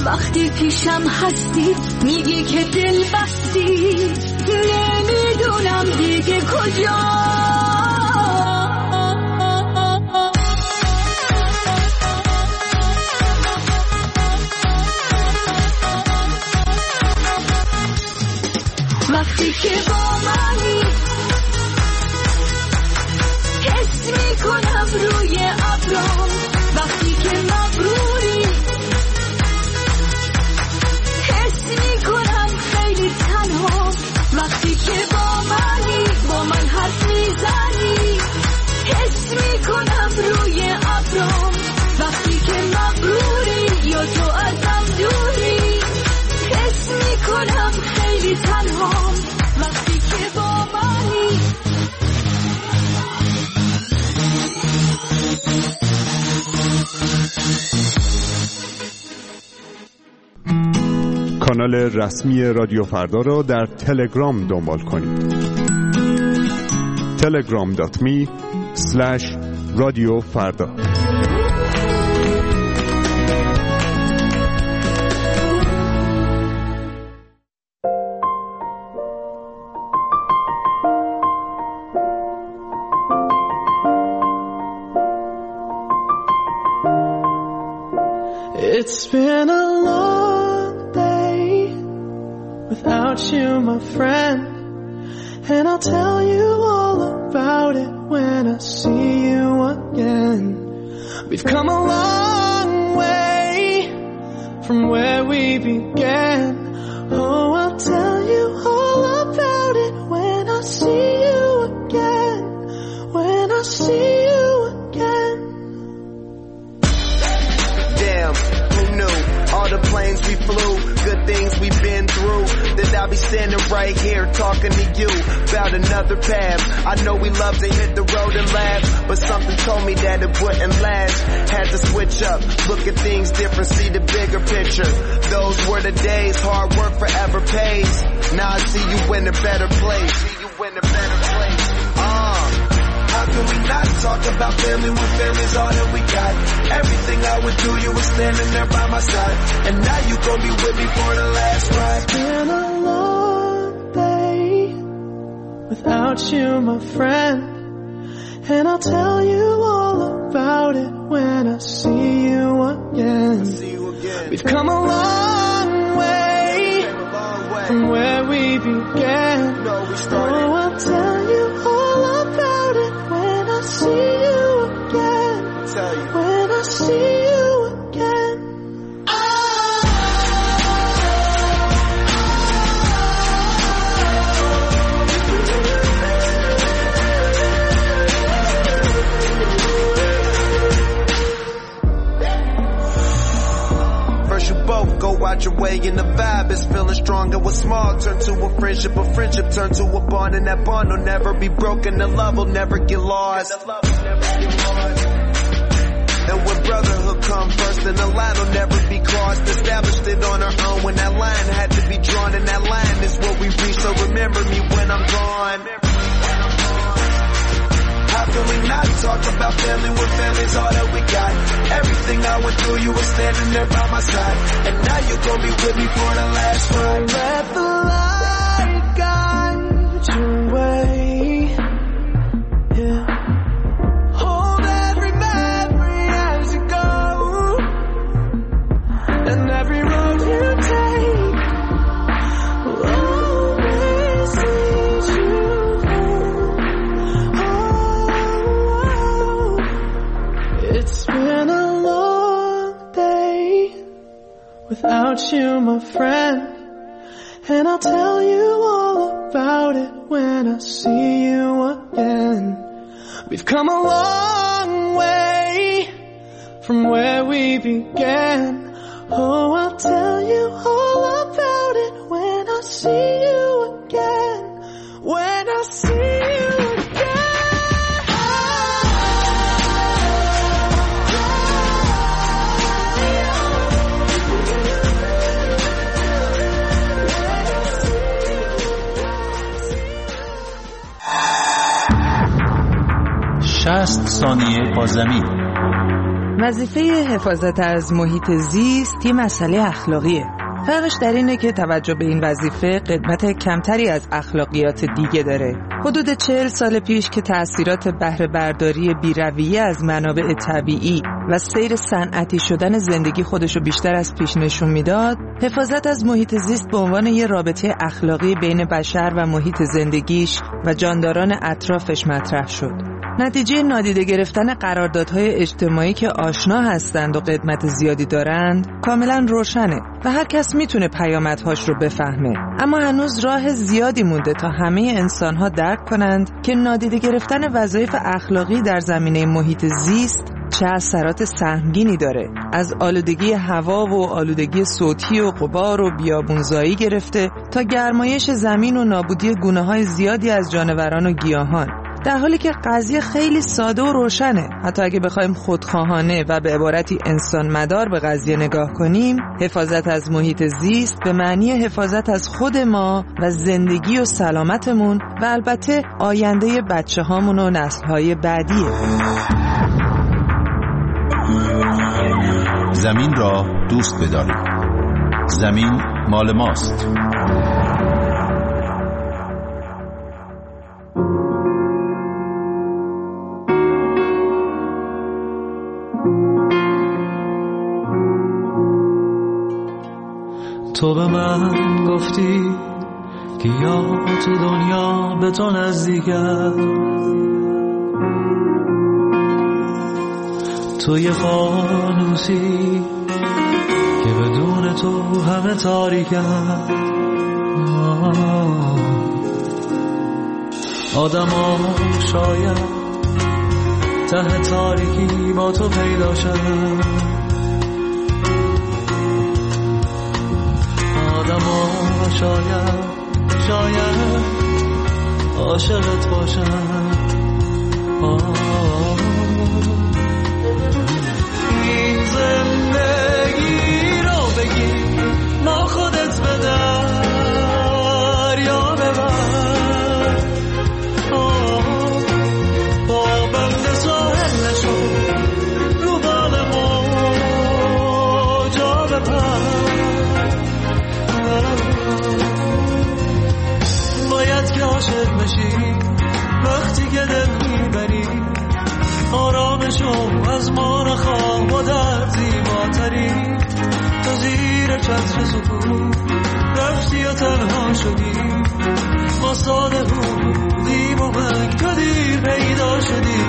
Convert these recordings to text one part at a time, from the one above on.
وقتی پیشم هستی میگی که دل بستی، نمیدونم دیگه کجا. وقتی که با منی حس میکنم روی ابرام، وقتی که مبروری حس میکنم خیلی تنها، وقتی که با منی با من حرف میزنی حس میکنم روی ابرام، وقتی که مبروری یا تو ازم دوری حس میکنم خیلی تنها، وقتی که با منی. کانال رسمی رادیو فردا را در تلگرام دنبال کنید. telegram.me/رادیوفردا. It's been a long day without you, my friend, and I'll tell you all about it when I see you again. We've come a long way from where we began. Oh, I'll tell you all about it when I see you again, when I see you again. Who knew all the planes we flew, good things we've been through, that I'll be standing right here talking to you about another path. I know we love to hit the road and laugh, but something told me that it wouldn't last. Had to switch up, look at things different, see the bigger picture. Those were the days, hard work forever pays. Now I see you in a better place. See you in a better place. How can we not talk about family when family's all that we got? Everything I went through, you were standing there by my side, and now you gon' be with me for the last ride. It's been a long day without you, my friend, and I'll tell you all about it when I see you again. We've come a long way from where we began. Oh, I'll tell you all about it when I see you again, when I see you again. First you both go out your way and the vibe is feeling strong. It was small, turn to a friendship turn to a bond, and that bond will never be broken, the love will never get lost. And when brotherhood come first, then the line will never be crossed. Established it on our own when that line had to be drawn, and that line is what we reach, so remember me when I'm gone. How can we not talk about family when family's all that we got? Everything I went through, you were standing there by my side, and now you gon' be with me for the last ride. Let the light guide your way, yeah. Hold every memory as you go, and every road you take will always lead you home. Oh, it's been a long day without you, my friend, and I'll tell you all about it when I see you again. We've come a long way from where we began. Oh, I'll tell you all about it when I see you again, when I see you again. شصت ثانیه با زمین. وظیفه حفاظت از محیط زیست یه مسئله اخلاقیه. فرقش در اینه که توجه به این وظیفه قدمت کمتری از اخلاقیات دیگه داره. حدود 40 سال پیش که تأثیرات بهره برداری بی‌رویه از منابع طبیعی و سیر صنعتی شدن زندگی خودشو بیشتر از پیش نشون میداد، حفاظت از محیط زیست به عنوان یه رابطه اخلاقی بین بشر و محیط زندگیش و جانداران اطرافش مطرح شد. نتیجه نادیده گرفتن قراردادهای اجتماعی که آشنا هستند و قدمت زیادی دارند کاملا روشنه و هر کس میتونه پیامدهاش رو بفهمه. اما هنوز راه زیادی مونده تا همه انسانها درک کنند که نادیده گرفتن وظایف اخلاقی در زمینه محیط زیست چه اثرات سهمگینی داره. از آلودگی هوا و آلودگی صوتی و غبار و بیابونزایی گرفته تا گرمایش زمین و نابودی گونه‌های زیادی از جانوران و گیاهان. در حالی که قضیه خیلی ساده و روشنه. حتی اگه بخوایم خودخواهانه و به عبارتی انسان مدار به قضیه نگاه کنیم، حفاظت از محیط زیست به معنی حفاظت از خود ما و زندگی و سلامتمون و البته آینده بچه هامون و نسل‌های بعدیه. زمین را دوست بدارید. زمین مال ماست. تو به من گفتی که یا تو دنیا به تو نزدیکم، تو یه فانوسی که بدون تو همه تاریکم. آدم ها شاید ته تاریکی با تو پیدا شد، آدم ها شاید عاشقت باشن. این زندگی رو بگی ما خودت به دریا ببر، با بند ساحل نشو رو بال موجا بپر. باید که عاشق بشی وقتی که دل میبری، آرامشو از ما نخواه و در زیباتری. تو زیر چتر سکوت رفتی و تنها شدی، ما ساده بودیم و من تو دیر پیدا شدی.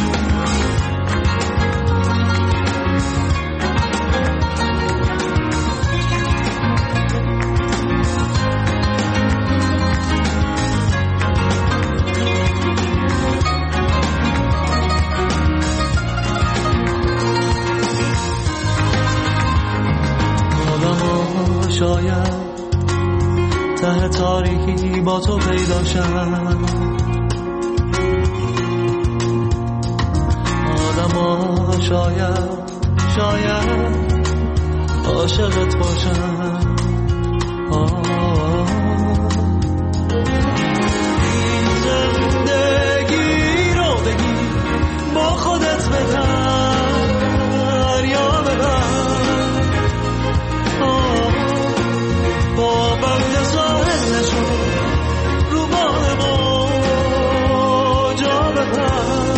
شاید ته تاریکی با تو پیدا شد، آدم ها شاید عاشقت باشن. این زندگی رو بگی با خودت به دریا ببر، با بند ساحل نشو رو بال موجا بپر.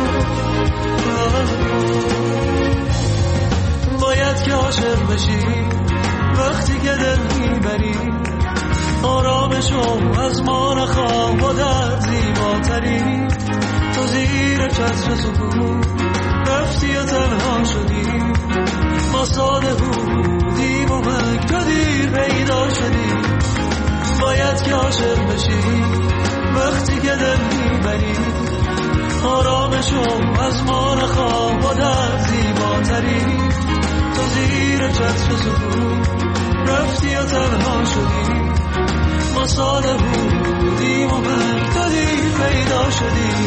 باید که عاشق بشی وقتی که دل میبری، آرامشو از ما نخواه و در زیباتری. تو زیر چتر سکوت رفتی و تنها شدی، ما ساده بودیم و من تو دیر پیدا شدی. باید که عاشق بشی وقتی که دل میبری، آرامشو از ما نخواه و در زیباتری. تو زیر چتر سکوت رفتی و تنها شدی، ما ساده بودیم و من تو دیر پیدا شدی.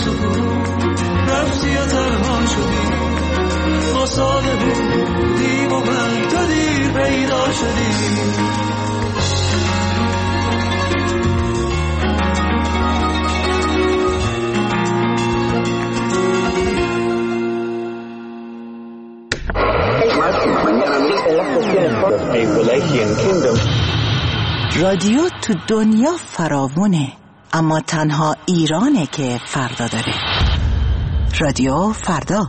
صبح رفتی و تنها شدی، ما ساده بودیم و من تو دیر پیدا شدی. رادیو تو دنیا فراوونه، اما تنها ایرانه که فردا داره. رادیو فردا.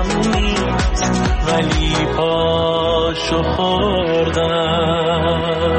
ولی پاشو خوردم.